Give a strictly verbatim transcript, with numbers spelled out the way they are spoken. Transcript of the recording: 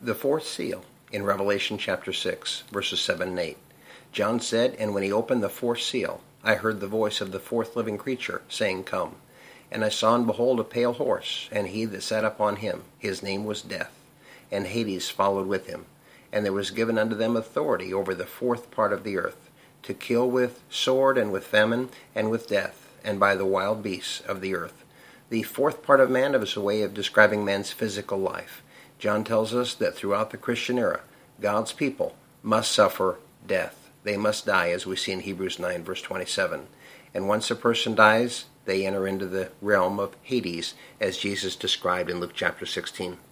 The fourth seal, in Revelation chapter six, verses seven and eight. John said, "And when he opened the fourth seal, I heard the voice of the fourth living creature, saying, Come. And I saw and behold a pale horse, and he that sat upon him, his name was Death, and Hades followed with him. And there was given unto them authority over the fourth part of the earth, to kill with sword, and with famine, and with death, and by the wild beasts of the earth." The fourth part of man is a way of describing man's physical life. John tells us that throughout the Christian era, God's people must suffer death. They must die, as we see in Hebrews nine, verse twenty-seven. And once a person dies, they enter into the realm of Hades, as Jesus described in Luke chapter sixteen.